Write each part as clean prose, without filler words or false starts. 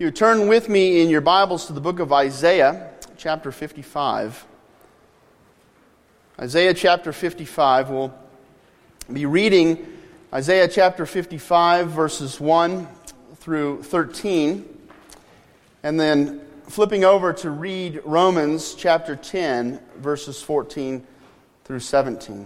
You turn with me in your Bibles to the book of Isaiah, chapter 55. Isaiah chapter 55, we'll be reading Isaiah chapter 55, verses 1 through 13, and then flipping over to read Romans chapter 10, verses 14 through 17.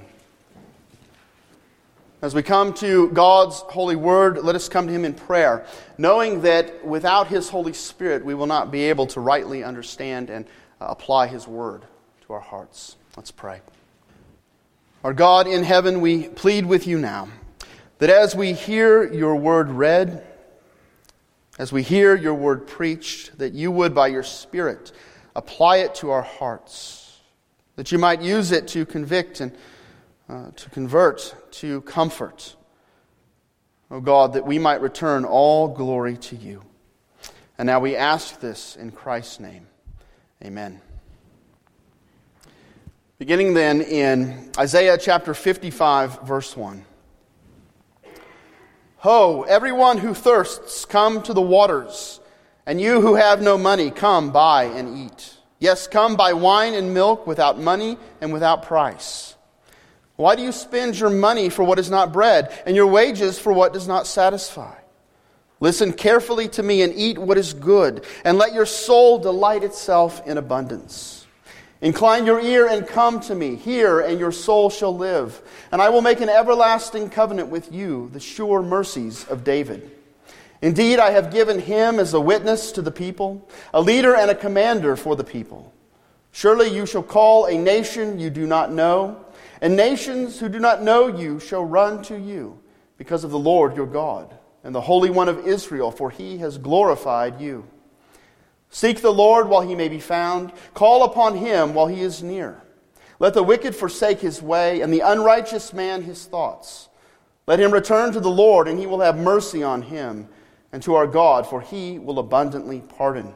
As we come to God's holy word, let us come to Him in prayer, knowing that without His Holy Spirit, we will not be able to rightly understand and apply His word to our hearts. Let's pray. Our God in heaven, we plead with You now, that as we hear Your word read, as we hear Your word preached, that You would, by Your Spirit, apply it to our hearts, that You might use it to convict and to convert, to comfort. O God, that we might return all glory to You. And now we ask this in Christ's name. Amen. Beginning then in Isaiah chapter 55, verse 1. Ho, everyone who thirsts, come to the waters, and you who have no money, come buy and eat. Yes, come buy wine and milk without money and without price. Why do you spend your money for what is not bread, and your wages for what does not satisfy? Listen carefully to me and eat what is good, and let your soul delight itself in abundance. Incline your ear and come to me. Hear, and your soul shall live. And I will make an everlasting covenant with you, the sure mercies of David. Indeed, I have given him as a witness to the people, a leader and a commander for the people. Surely you shall call a nation you do not know, and nations who do not know You shall run to You, because of the Lord your God, and the Holy One of Israel, for He has glorified You. Seek the Lord while He may be found. Call upon Him while He is near. Let the wicked forsake his way, and the unrighteous man his thoughts. Let him return to the Lord, and He will have mercy on him, and to our God, for He will abundantly pardon.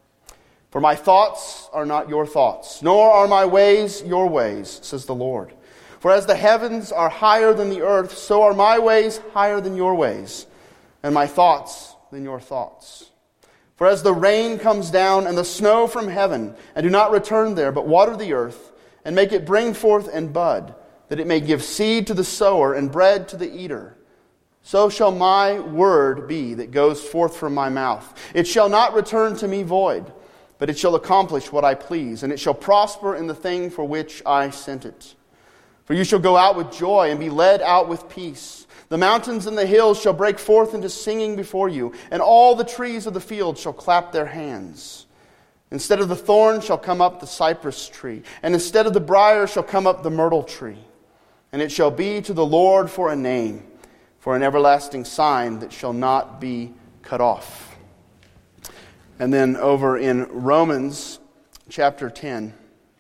For my thoughts are not your thoughts, nor are my ways your ways, says the Lord. For as the heavens are higher than the earth, so are my ways higher than your ways, and my thoughts than your thoughts. For as the rain comes down and the snow from heaven, and do not return there, but water the earth, and make it bring forth and bud, that it may give seed to the sower and bread to the eater, so shall my word be that goes forth from my mouth. It shall not return to me void, but it shall accomplish what I please, and it shall prosper in the thing for which I sent it. For you shall go out with joy and be led out with peace. The mountains and the hills shall break forth into singing before you, and all the trees of the field shall clap their hands. Instead of the thorn shall come up the cypress tree, and instead of the briar shall come up the myrtle tree. And it shall be to the Lord for a name, for an everlasting sign that shall not be cut off. And then over in Romans chapter 10,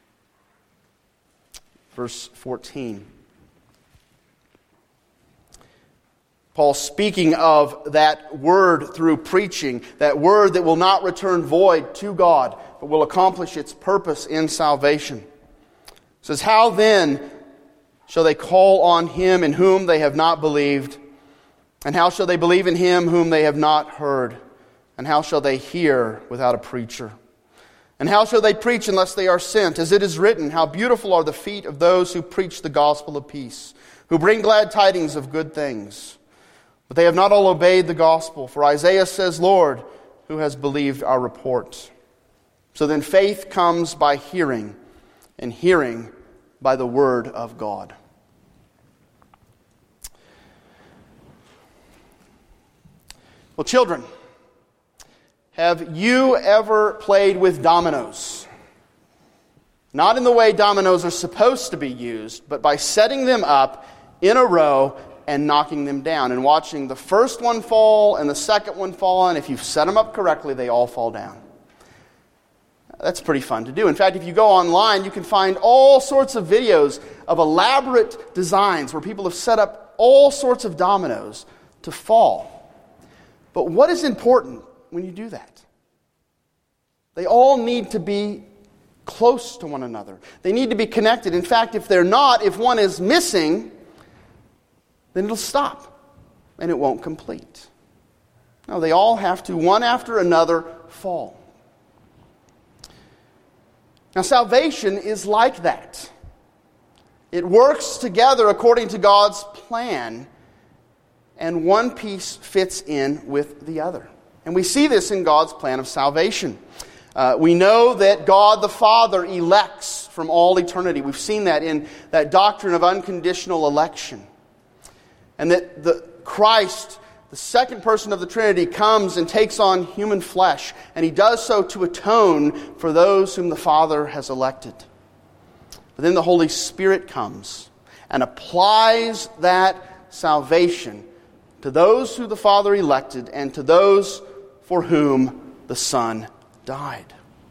verse 14. Paul speaking of that word through preaching, that word that will not return void to God, but will accomplish its purpose in salvation. It says, how then shall they call on Him in whom they have not believed? And how shall they believe in Him whom they have not heard? And how shall they hear without a preacher? And how shall they preach unless they are sent? As it is written, how beautiful are the feet of those who preach the gospel of peace, who bring glad tidings of good things. But they have not all obeyed the gospel. For Isaiah says, Lord, who has believed our report? So then faith comes by hearing, and hearing by the word of God. Well, children, have you ever played with dominoes? Not in the way dominoes are supposed to be used, but by setting them up in a row and knocking them down and watching the first one fall and the second one fall, and if you've set them up correctly, they all fall down. That's pretty fun to do. In fact, if you go online, you can find all sorts of videos of elaborate designs where people have set up all sorts of dominoes to fall. But what is important when you do that? They all need to be close to one another. They need to be connected. In fact, if they're not, if one is missing, then it'll stop and it won't complete. No, they all have to, one after another, fall. Now, salvation is like that. It works together according to God's plan, and one piece fits in with the other. And we see this in God's plan of salvation. We know that God the Father elects from all eternity. We've seen that in that doctrine of unconditional election. And that Christ, the second person of the Trinity, comes and takes on human flesh. And he does so to atone for those whom the Father has elected. But then the Holy Spirit comes and applies that salvation to those who the Father elected and to those for whom the Son died.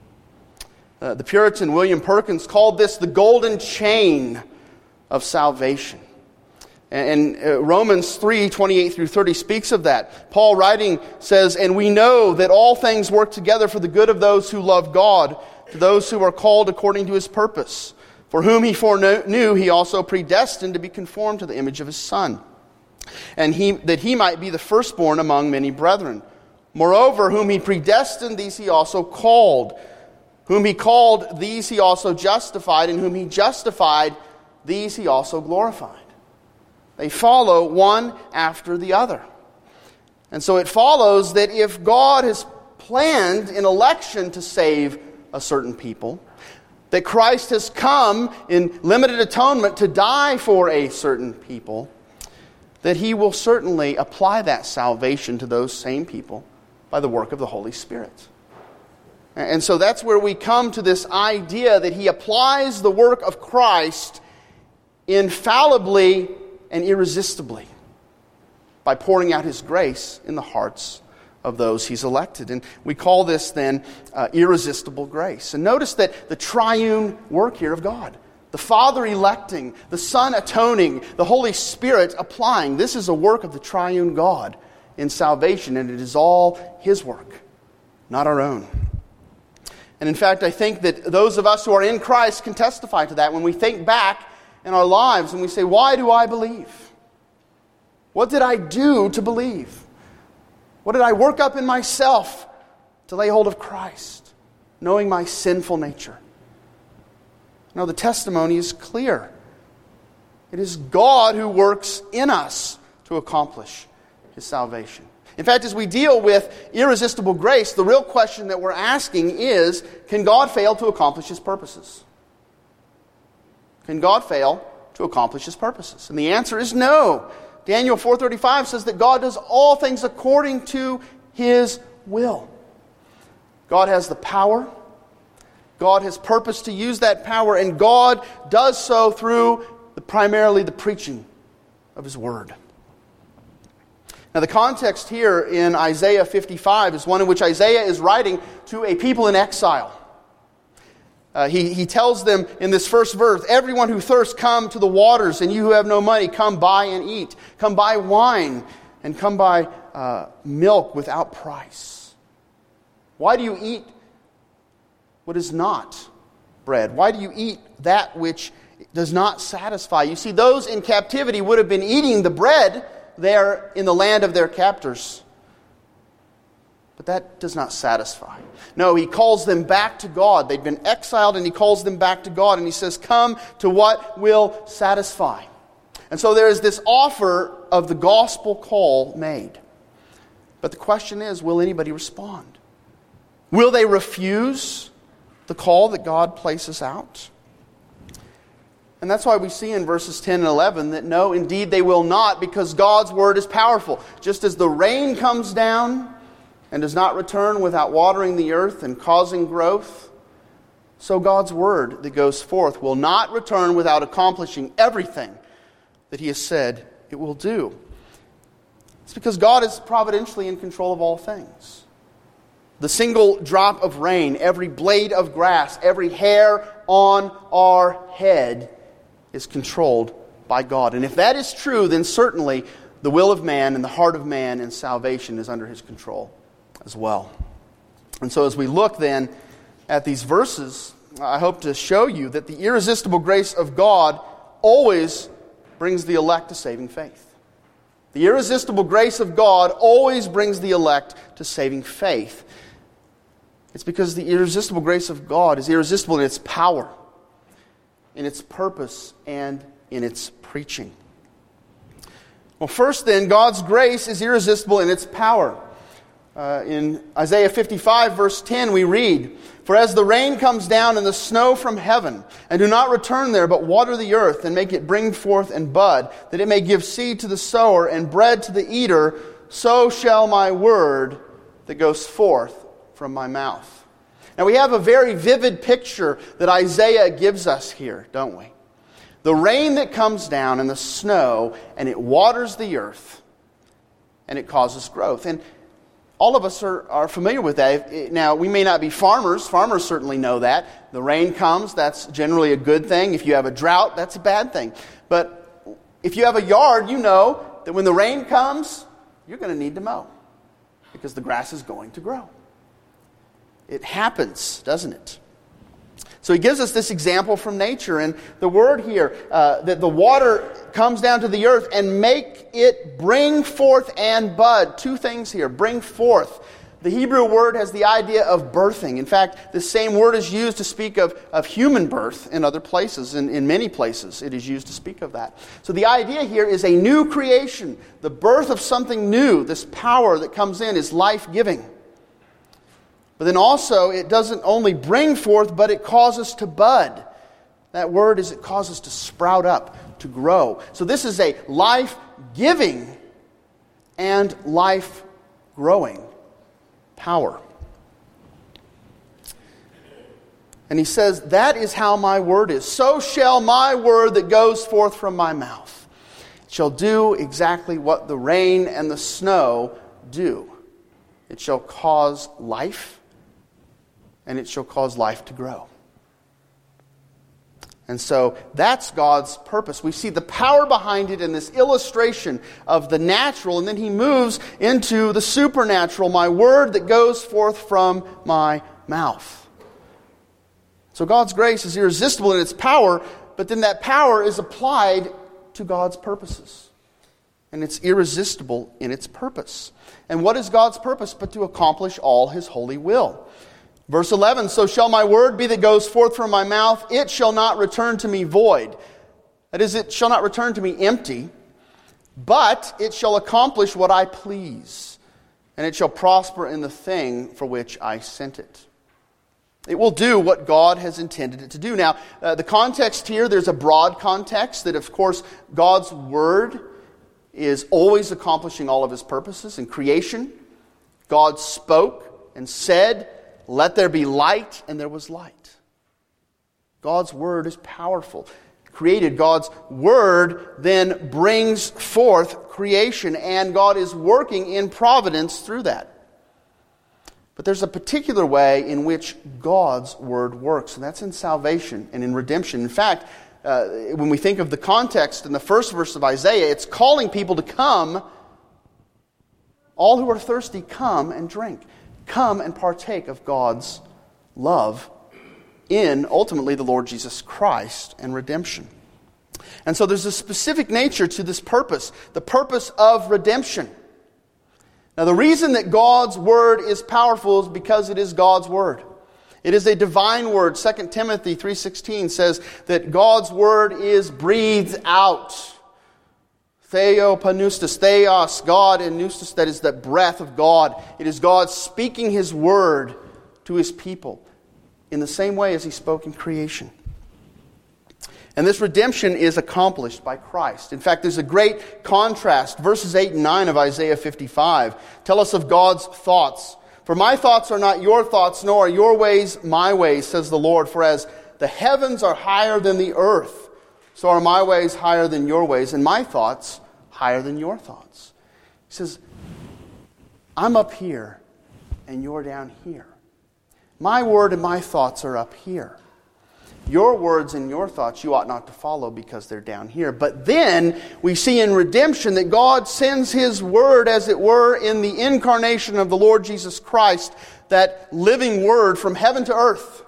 The Puritan William Perkins called this the golden chain of salvation. And Romans 3:28 through 30 speaks of that. Paul writing says, "And we know that all things work together for the good of those who love God, to those who are called according to his purpose. For whom he foreknew, he also predestined to be conformed to the image of his Son, and that he might be the firstborn among many brethren. Moreover, whom he predestined, these he also called. Whom he called, these he also justified. And whom he justified, these he also glorified." They follow one after the other. And so it follows that if God has planned in election to save a certain people, that Christ has come in limited atonement to die for a certain people, that he will certainly apply that salvation to those same people by the work of the Holy Spirit. And so that's where we come to this idea that he applies the work of Christ infallibly and irresistibly by pouring out his grace in the hearts of those he's elected. And we call this then irresistible grace. And notice that the triune work here of God, the Father electing, the Son atoning, the Holy Spirit applying, this is a work of the triune God in salvation, and it is all his work, not our own. And in fact, I think that those of us who are in Christ can testify to that when we think back in our lives and we say, why do I believe? What did I do to believe? What did I work up in myself to lay hold of Christ, knowing my sinful nature? No, the testimony is clear. It is God who works in us to accomplish his salvation. In fact, as we deal with irresistible grace, the real question that we're asking is, can God fail to accomplish his purposes? Can God fail to accomplish his purposes? And the answer is no. Daniel 4:35 says that God does all things according to his will. God has the power. God has purposed to use that power, and God does so through primarily the preaching of his word. Now, the context here in Isaiah 55 is one in which Isaiah is writing to a people in exile. He tells them in this first verse, "Everyone who thirsts, come to the waters, and you who have no money, come buy and eat. Come buy wine, and come buy milk without price." Why do you eat what is not bread? Why do you eat that which does not satisfy? You see, those in captivity would have been eating the bread there in the land of their captors. But that does not satisfy. No, he calls them back to God. They'd been exiled, and he calls them back to God. And he says, come to what will satisfy. And so there is this offer of the gospel call made. But the question is, will anybody respond? Will they refuse the call that God places out? And that's why we see in verses 10 and 11 that no, indeed they will not, because God's word is powerful. Just as the rain comes down and does not return without watering the earth and causing growth, so God's word that goes forth will not return without accomplishing everything that he has said it will do. It's because God is providentially in control of all things. The single drop of rain, every blade of grass, every hair on our head is controlled by God. And if that is true, then certainly the will of man and the heart of man and salvation is under his control as well. And so as we look then at these verses, I hope to show you that the irresistible grace of God always brings the elect to saving faith. The irresistible grace of God always brings the elect to saving faith. It's because the irresistible grace of God is irresistible in its power, in its purpose, and in its preaching. Well, first then, God's grace is irresistible in its power. In Isaiah 55, verse 10, we read, "For as the rain comes down and the snow from heaven, and do not return there, but water the earth, and make it bring forth and bud, that it may give seed to the sower and bread to the eater, so shall my word that goes forth from my mouth." Now we have a very vivid picture that Isaiah gives us here, don't we? The rain that comes down and the snow, and it waters the earth, and it causes growth. And all of us are familiar with that. Now, we may not be farmers. Farmers certainly know that. The rain comes, that's generally a good thing. If you have a drought, that's a bad thing. But if you have a yard, you know that when the rain comes, you're going to need to mow because the grass is going to grow. It happens, doesn't it? So he gives us this example from nature. And the word here, that the water comes down to the earth and make it bring forth and bud. Two things here. Bring forth. The Hebrew word has the idea of birthing. In fact, the same word is used to speak of human birth in other places. In many places it is used to speak of that. So the idea here is a new creation. The birth of something new. This power that comes in is life-giving. But then also, it doesn't only bring forth, but it causes to bud. That word is it causes to sprout up, to grow. So this is a life-giving and life-growing power. And he says, that is how my word is. So shall my word that goes forth from my mouth. It shall do exactly what the rain and the snow do. It shall cause life, and it shall cause life to grow. And so that's God's purpose. We see the power behind it in this illustration of the natural, and then he moves into the supernatural, my word that goes forth from my mouth. So God's grace is irresistible in its power, but then that power is applied to God's purposes. And it's irresistible in its purpose. And what is God's purpose but to accomplish all his holy will? Verse 11, so shall my word be that goes forth from my mouth, it shall not return to me void. That is, it shall not return to me empty, but it shall accomplish what I please, and it shall prosper in the thing for which I sent it. It will do what God has intended it to do. Now, the context here, there's a broad context that, of course, God's word is always accomplishing all of his purposes. In creation, God spoke and said, let there be light, and there was light. God's word is powerful. Created, God's word then brings forth creation, and God is working in providence through that. But there's a particular way in which God's word works, and that's in salvation and in redemption. In fact, when we think of the context in the first verse of Isaiah, it's calling people to come. All who are thirsty, come and drink. Come and partake of God's love in, ultimately, the Lord Jesus Christ and redemption. And so there's a specific nature to this purpose, the purpose of redemption. Now, the reason that God's word is powerful is because it is God's word. It is a divine word. 2 Timothy 3:16 says that God's word is breathed out. Theopanustos, theos, God, and pneustos, that is the breath of God. It is God speaking his word to his people in the same way as he spoke in creation. And this redemption is accomplished by Christ. In fact, there's a great contrast. Verses 8 and 9 of Isaiah 55 tell us of God's thoughts. For my thoughts are not your thoughts, nor are your ways my ways, says the Lord. For as the heavens are higher than the earth, so are my ways higher than your ways, and my thoughts higher than your thoughts. He says, I'm up here, and you're down here. My word and my thoughts are up here. Your words and your thoughts you ought not to follow because they're down here. But then we see in redemption that God sends his word, as it were, in the incarnation of the Lord Jesus Christ, that living word from heaven to earth.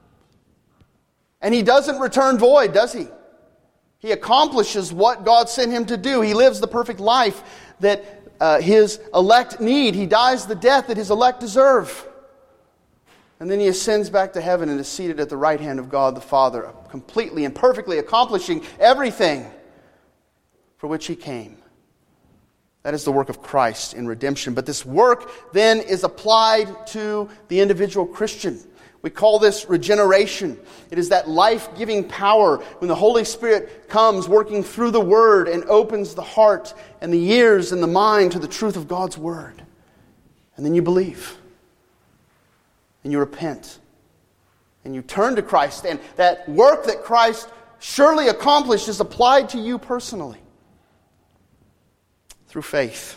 And he doesn't return void, does he? He accomplishes what God sent him to do. He lives the perfect life that his elect need. He dies the death that his elect deserve. And then he ascends back to heaven and is seated at the right hand of God the Father, completely and perfectly accomplishing everything for which he came. That is the work of Christ in redemption. But this work then is applied to the individual Christian. We call this regeneration. It is that life-giving power when the Holy Spirit comes working through the Word and opens the heart and the ears and the mind to the truth of God's Word. And then you believe. And you repent. And you turn to Christ. And that work that Christ surely accomplished is applied to you personally. Through faith.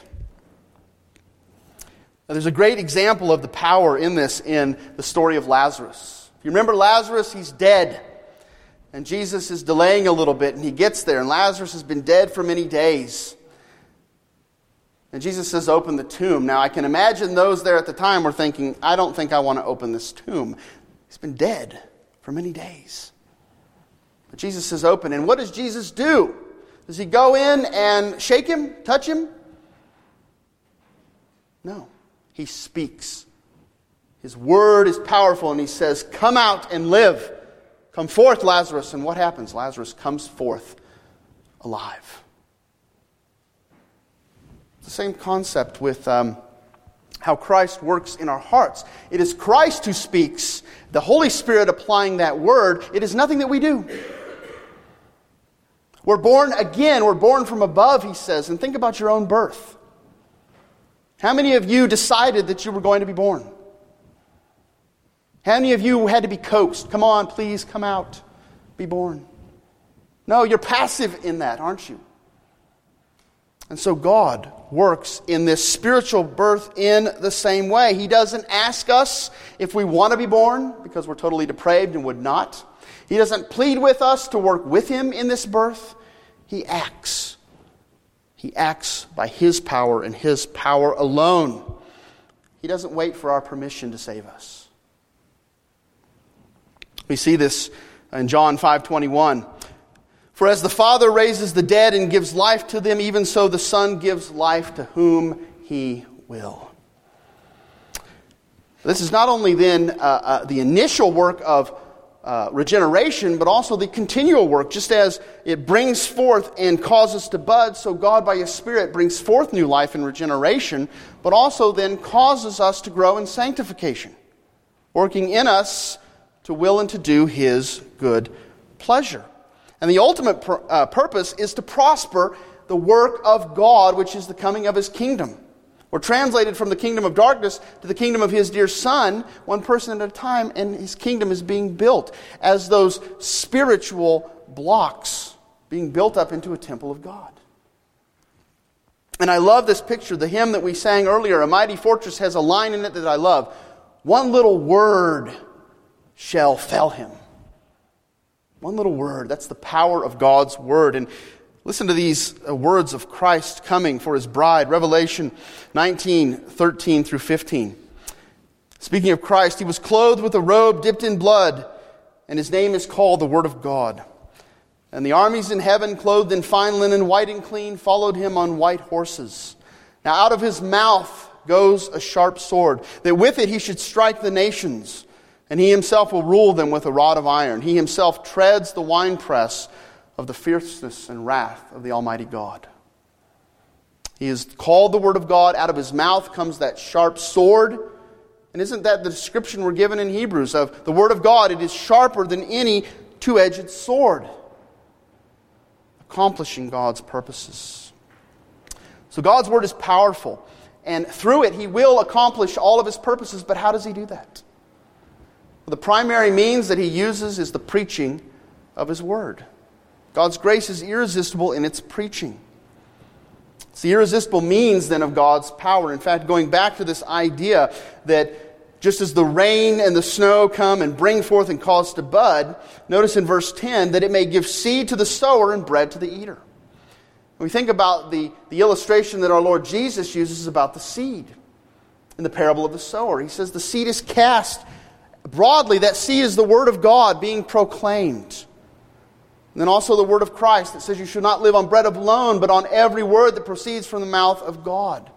Now, there's a great example of the power in this in the story of Lazarus. If you remember Lazarus, he's dead. And Jesus is delaying a little bit, and he gets there, and Lazarus has been dead for many days. And Jesus says, open the tomb. Now, I can imagine those there at the time were thinking, I don't think I want to open this tomb. He's been dead for many days. But Jesus says, open. And what does Jesus do? Does he go in and shake him, touch him? No. He speaks. His word is powerful, and he says, come out and live. Come forth, Lazarus. And what happens? Lazarus comes forth alive. It's the same concept with how Christ works in our hearts. It is Christ who speaks, the Holy Spirit applying that word. It is nothing that we do. We're born again. We're born from above, he says. And think about your own birth. How many of you decided that you were going to be born? How many of you had to be coaxed? Come on, please, come out. Be born. No, you're passive in that, aren't you? And so God works in this spiritual birth in the same way. He doesn't ask us if we want to be born because we're totally depraved and would not. He doesn't plead with us to work with him in this birth. He acts. He acts by his power and his power alone. He doesn't wait for our permission to save us. We see this in John 5:21. For as the Father raises the dead and gives life to them, even so the Son gives life to whom he will. This is not only then the initial work of regeneration, but also the continual work. Just as it brings forth and causes to bud, so God by his Spirit brings forth new life and regeneration, but also then causes us to grow in sanctification, working in us to will and to do his good pleasure. And the ultimate purpose is to prosper the work of God, which is the coming of his kingdom. We're translated from the kingdom of darkness to the kingdom of his dear Son, one person at a time, and his kingdom is being built as those spiritual blocks being built up into a temple of God. And I love this picture. The hymn that we sang earlier, A Mighty Fortress, has a line in it that I love. One little word shall fell him. One little word. That's the power of God's word. And listen to these words of Christ coming for his bride. Revelation 19:13 through 15. Speaking of Christ, he was clothed with a robe dipped in blood, and his name is called the Word of God. And the armies in heaven, clothed in fine linen, white and clean, followed him on white horses. Now out of his mouth goes a sharp sword, that with it he should strike the nations. And he himself will rule them with a rod of iron. He himself treads the winepress of the fierceness and wrath of the Almighty God. He is called the Word of God. Out of his mouth comes that sharp sword. And isn't that the description we're given in Hebrews of the Word of God? It is sharper than any two-edged sword, accomplishing God's purposes. So God's Word is powerful. And through it, he will accomplish all of his purposes. But how does he do that? Well, the primary means that he uses is the preaching of his Word. God's grace is irresistible in its preaching. It's the irresistible means then of God's power. In fact, going back to this idea that just as the rain and the snow come and bring forth and cause to bud, notice in verse 10 that it may give seed to the sower and bread to the eater. When we think about the illustration that our Lord Jesus uses about the seed in the parable of the sower. He says the seed is cast broadly. That seed is the Word of God being proclaimed. And then also the word of Christ that says you should not live on bread alone, but on every word that proceeds from the mouth of God.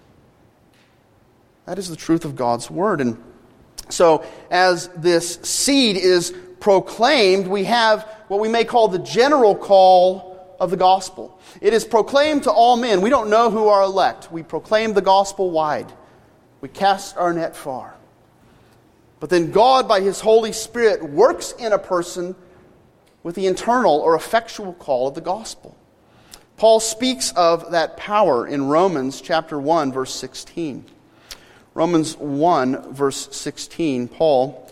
That is the truth of God's word. And so as this seed is proclaimed, we have what we may call the general call of the gospel. It is proclaimed to all men. We don't know who are elect. We proclaim the gospel wide. We cast our net far. But then God, by His Holy Spirit, works in a person with the internal or effectual call of the gospel. Paul speaks of that power in Romans chapter 1, verse 16. Romans 1, verse 16, Paul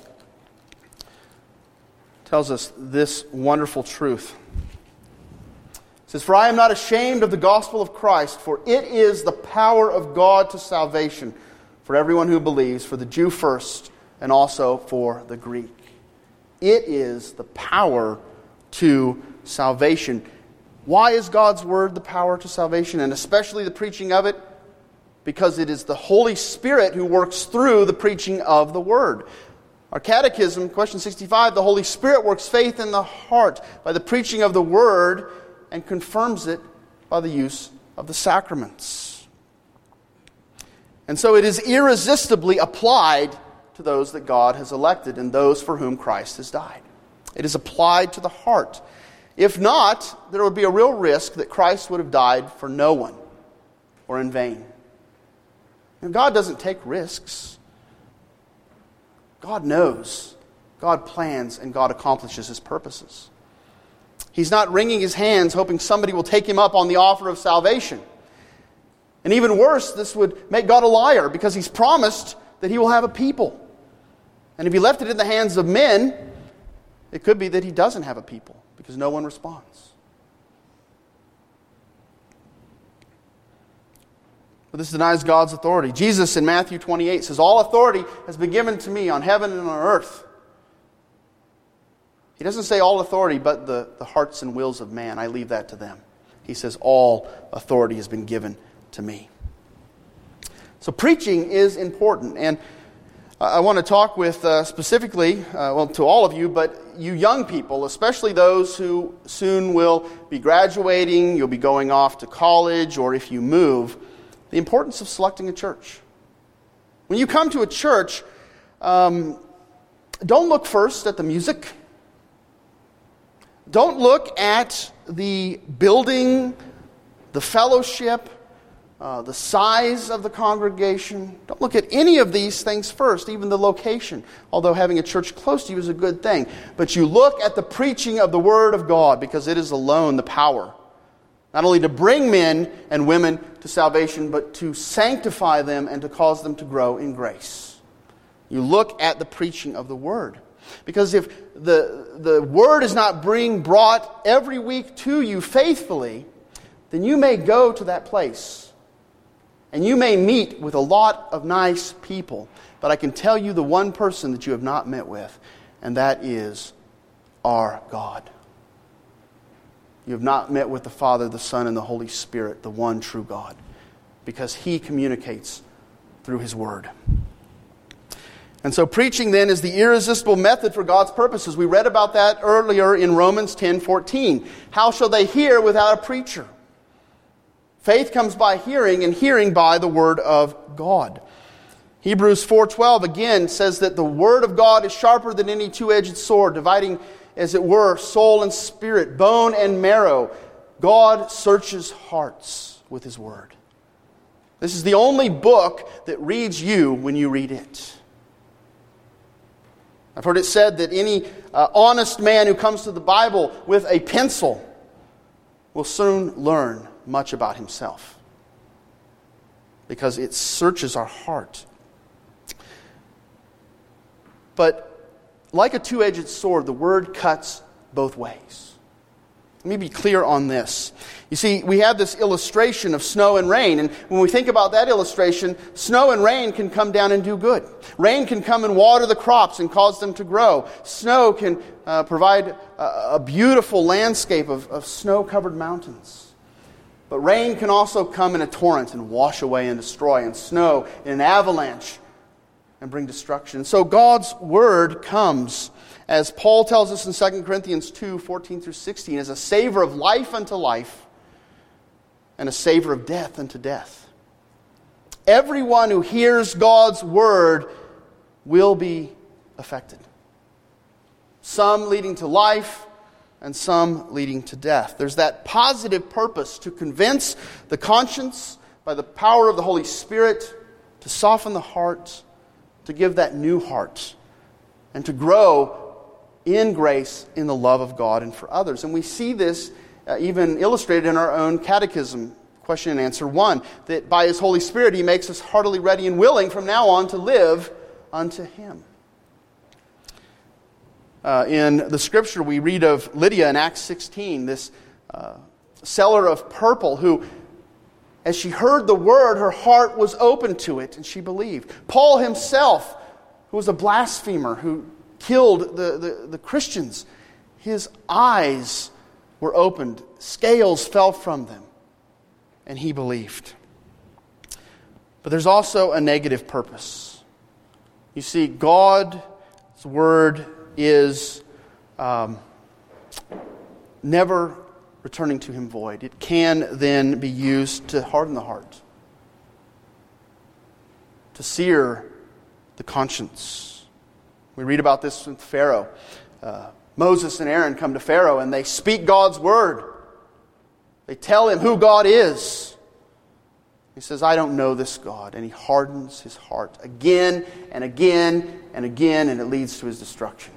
tells us this wonderful truth. It says, "For I am not ashamed of the gospel of Christ, for it is the power of God to salvation for everyone who believes, for the Jew first, and also for the Greek." It is the power to salvation. Why is God's word the power to salvation, and especially the preaching of it? Because it is the Holy Spirit who works through the preaching of the word. Our catechism, question 65, the Holy Spirit works faith in the heart by the preaching of the word and confirms it by the use of the sacraments. And so it is irresistibly applied to those that God has elected and those for whom Christ has died. It is applied to the heart. If not, there would be a real risk that Christ would have died for no one or in vain. And God doesn't take risks. God knows, God plans, and God accomplishes His purposes. He's not wringing His hands hoping somebody will take Him up on the offer of salvation. And even worse, this would make God a liar because He's promised that He will have a people. And if He left it in the hands of men, it could be that He doesn't have a people because no one responds. But this denies God's authority. Jesus in Matthew 28 says, "All authority has been given to me on heaven and on earth." He doesn't say all authority, but the hearts and wills of man. I leave that to them. He says, all authority has been given to me. So preaching is important. And I want to talk with specifically, to all of you, but you young people, especially those who soon will be graduating, you'll be going off to college, or if you move, the importance of selecting a church. When you come to a church, don't look first at the music. Don't look at the building, the fellowship, the size of the congregation. Don't look at any of these things first, even the location, although having a church close to you is a good thing. But you look at the preaching of the Word of God, because it is alone the power, not only to bring men and women to salvation, but to sanctify them and to cause them to grow in grace. You look at the preaching of the Word. Because if the Word is not being brought every week to you faithfully, then you may go to that place and you may meet with a lot of nice people. But I can tell you the one person that you have not met with, and that is our God. You have not met with the Father, the Son, and the Holy Spirit, the one true God, because He communicates through His Word. And so preaching then is the irresistible method for God's purposes. We read about that earlier in Romans 10:14. How shall they hear without a preacher? Faith comes by hearing, and hearing by the Word of God. Hebrews 4:12 again says that the Word of God is sharper than any two-edged sword, dividing, as it were, soul and spirit, bone and marrow. God searches hearts with His Word. This is the only book that reads you when you read it. I've heard it said that any honest man who comes to the Bible with a pencil will soon learn much about himself, because it searches our heart. But like a two-edged sword, the Word cuts both ways. Let me be clear on this. You see, we have this illustration of snow and rain, and when we think about that illustration, snow and rain can come down and do good. Rain can come and water the crops and cause them to grow. Snow can provide a beautiful landscape of snow-covered mountains. But rain can also come in a torrent and wash away and destroy, and snow in an avalanche and bring destruction. So God's Word comes, as Paul tells us in 2 Corinthians 2, 14 through 16, as a savor of life unto life and a savor of death unto death. Everyone who hears God's Word will be affected. Some leading to life and some leading to death. There's that positive purpose to convince the conscience by the power of the Holy Spirit, to soften the heart, to give that new heart, and to grow in grace in the love of God and for others. And we see this even illustrated in our own catechism, question and answer 1, that by His Holy Spirit He makes us heartily ready and willing from now on to live unto Him. In the Scripture we read of Lydia in Acts 16, this seller of purple who, as she heard the word, her heart was open to it and she believed. Paul himself, who was a blasphemer, who killed the Christians, his eyes were opened, scales fell from them, and he believed. But there's also a negative purpose. You see, God's Word is never returning to Him void. It can then be used to harden the heart, to sear the conscience. We read about this with Pharaoh. Moses and Aaron come to Pharaoh and they speak God's word. They tell him who God is. He says, I don't know this God. And he hardens his heart again and again and again, and it leads to his destruction.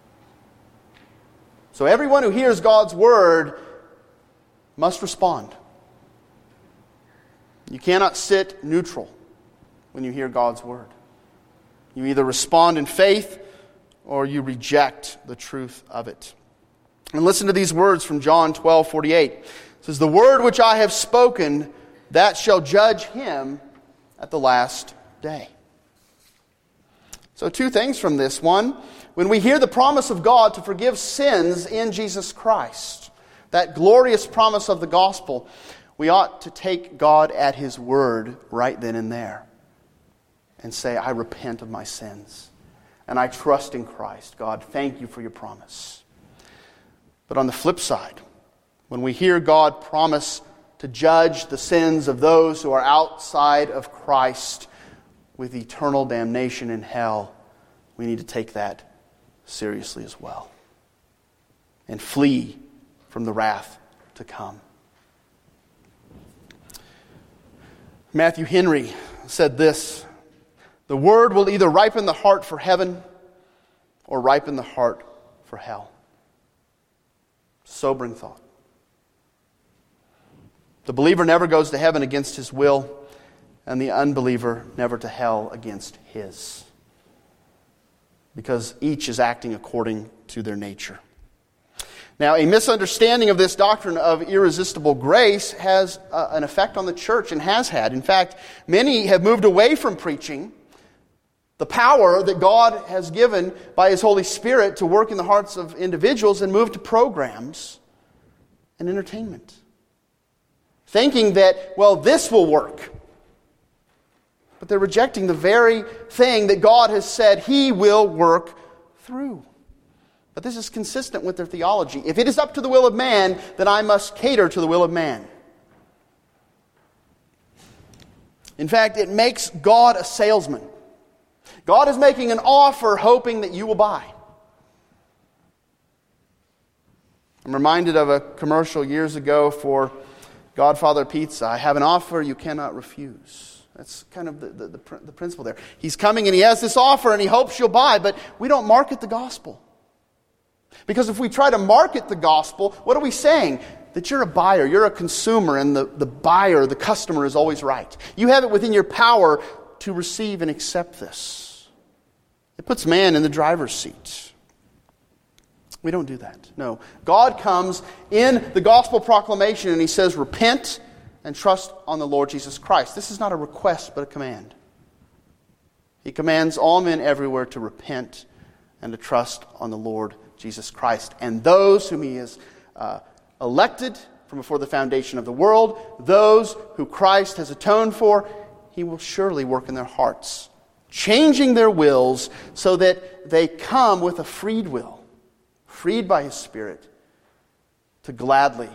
So everyone who hears God's word must respond. You cannot sit neutral when you hear God's word. You either respond in faith or you reject the truth of it. And listen to these words from John 12:48. It says, the word which I have spoken, that shall judge him at the last day. So 2 things from this. 1, when we hear the promise of God to forgive sins in Jesus Christ, that glorious promise of the gospel, we ought to take God at His word right then and there and say, I repent of my sins and I trust in Christ. God, thank you for your promise. But on the flip side, when we hear God promise to judge the sins of those who are outside of Christ with eternal damnation in hell, we need to take that seriously as well and flee from the wrath to come. Matthew Henry said this, the word will either ripen the heart for heaven or ripen the heart for hell. Sobering thought. The believer never goes to heaven against his will, and the unbeliever never to hell against his. Because each is acting according to their nature. Now, a misunderstanding of this doctrine of irresistible grace has an effect on the church and has had. In fact, many have moved away from preaching the power that God has given by His Holy Spirit to work in the hearts of individuals and moved to programs and entertainment, thinking that, well, this will work. But they're rejecting the very thing that God has said He will work through. But this is consistent with their theology. If it is up to the will of man, then I must cater to the will of man. In fact, it makes God a salesman. God is making an offer hoping that you will buy. I'm reminded of a commercial years ago for Godfather Pizza. I have an offer you cannot refuse. That's kind of the principle there. He's coming and he has this offer and he hopes you'll buy, but we don't market the gospel. Because if we try to market the gospel, what are we saying? That you're a buyer, you're a consumer, and the buyer, the customer is always right. You have it within your power to receive and accept this. It puts man in the driver's seat. We don't do that. No. God comes in the gospel proclamation and He says, repent and trust on the Lord Jesus Christ. This is not a request, but a command. He commands all men everywhere to repent and to trust on the Lord Jesus Christ. And those whom He has elected from before the foundation of the world, those who Christ has atoned for, He will surely work in their hearts changing their wills so that they come with a freed will, freed by His Spirit, to gladly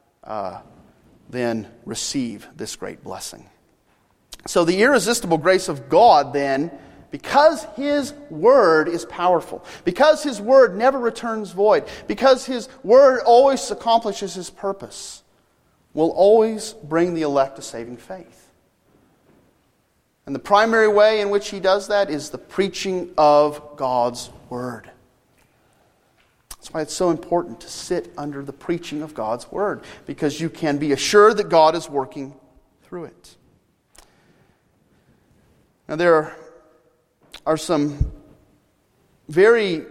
then receive this great blessing. So the irresistible grace of God then, because His Word is powerful, because His Word never returns void, because His Word always accomplishes His purpose, will always bring the elect to saving faith. And the primary way in which He does that is the preaching of God's Word. That's why it's so important to sit under the preaching of God's Word, because you can be assured that God is working through it. Now there are some very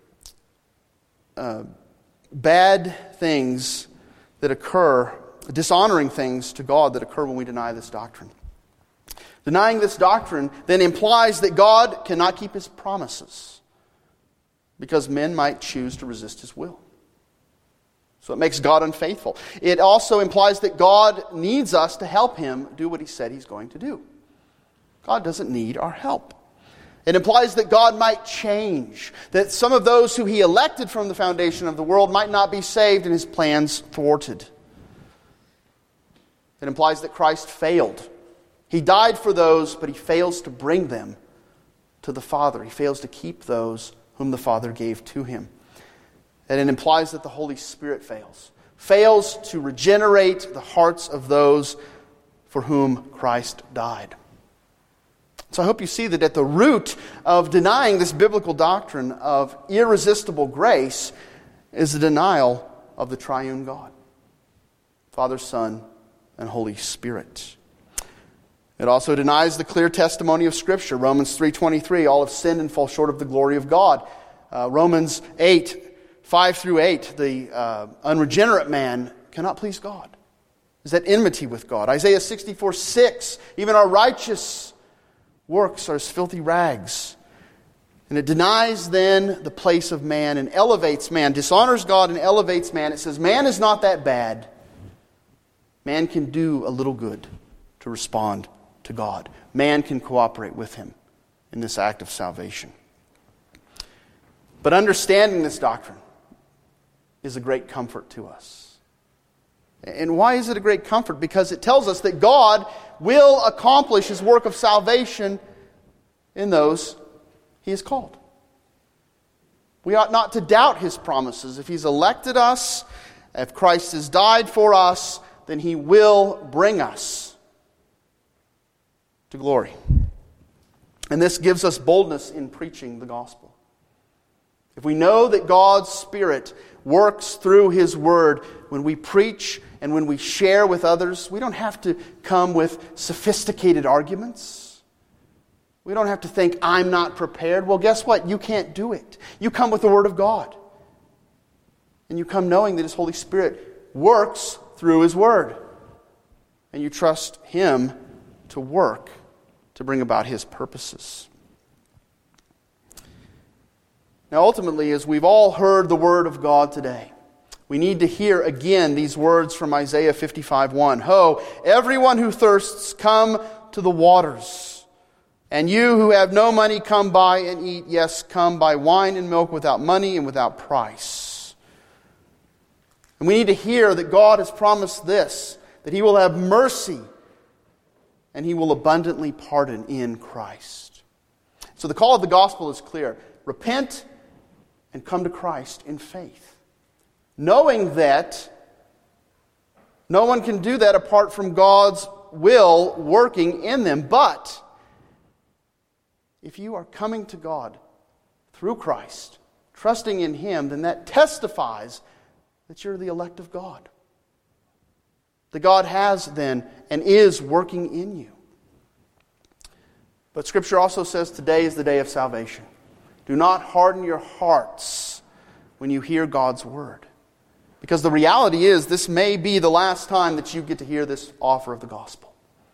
bad things that occur, dishonoring things to God that occur when we deny this doctrine. Denying this doctrine then implies that God cannot keep His promises, because men might choose to resist His will. So it makes God unfaithful. It also implies that God needs us to help Him do what He said He's going to do. God doesn't need our help. It implies that God might change, that some of those who He elected from the foundation of the world might not be saved and His plans thwarted. It implies that Christ failed. He died for those, but He fails to bring them to the Father. He fails to keep those whom the Father gave to Him. And it implies that the Holy Spirit fails to regenerate the hearts of those for whom Christ died. So I hope you see that at the root of denying this biblical doctrine of irresistible grace is the denial of the triune God, Father, Son, and Holy Spirit. It also denies the clear testimony of Scripture. Romans 3:23, all have sinned and fall short of the glory of God. Romans 8:5-8, the unregenerate man cannot please God. Is that enmity with God? Isaiah 64:6, even our righteous works are as filthy rags. And it denies then the place of man and elevates man, dishonors God and elevates man. It says man is not that bad. Man can do a little good to respond to God. Man can cooperate with Him in this act of salvation. But understanding this doctrine is a great comfort to us. And why is it a great comfort? Because it tells us that God will accomplish His work of salvation in those He has called. We ought not to doubt His promises. If He's elected us, if Christ has died for us, then He will bring us to glory. And this gives us boldness in preaching the gospel. If we know that God's Spirit works through His Word, when we preach and when we share with others, we don't have to come with sophisticated arguments. We don't have to think, I'm not prepared. Well, guess what? You can't do it. You come with the Word of God. And you come knowing that His Holy Spirit works through His Word. And you trust Him to work to bring about His purposes. Now, ultimately, as we've all heard the Word of God today, we need to hear again these words from Isaiah 55:1. Ho, everyone who thirsts, come to the waters. And you who have no money, come buy and eat. Yes, come buy wine and milk without money and without price. And we need to hear that God has promised this, that He will have mercy and He will abundantly pardon in Christ. So the call of the gospel is clear. Repent and come to Christ in faith, knowing that no one can do that apart from God's will working in them. But if you are coming to God through Christ, trusting in Him, then that testifies that you're the elect of God. That God has then and is working in you. But Scripture also says today is the day of salvation. Do not harden your hearts when you hear God's Word. Because the reality is, this may be the last time that you get to hear this offer of the gospel.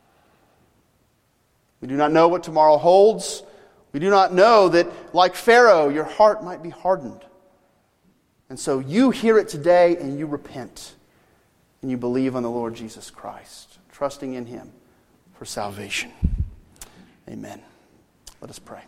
We do not know what tomorrow holds. We do not know that, like Pharaoh, your heart might be hardened. And so you hear it today and you repent. And you believe on the Lord Jesus Christ, trusting in Him for salvation. Amen. Let us pray.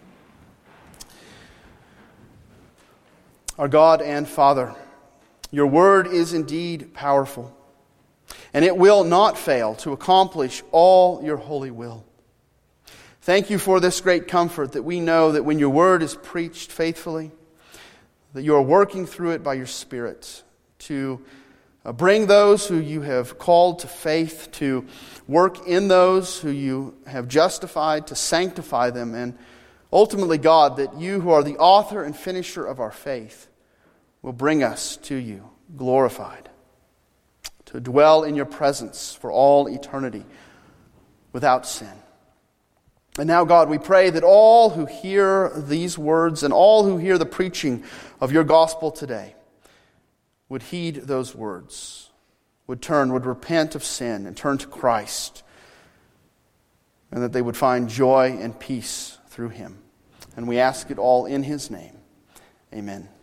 Our God and Father, your word is indeed powerful, and it will not fail to accomplish all your holy will. Thank you for this great comfort that we know that when your word is preached faithfully, that you are working through it by your Spirit to bring those who you have called to faith, to work in those who you have justified, to sanctify them, and ultimately, God, that you who are the author and finisher of our faith will bring us to you glorified, to dwell in your presence for all eternity without sin. And now, God, we pray that all who hear these words and all who hear the preaching of your gospel today would heed those words, would repent of sin and turn to Christ, and that they would find joy and peace through him. And we ask it all in his name. Amen.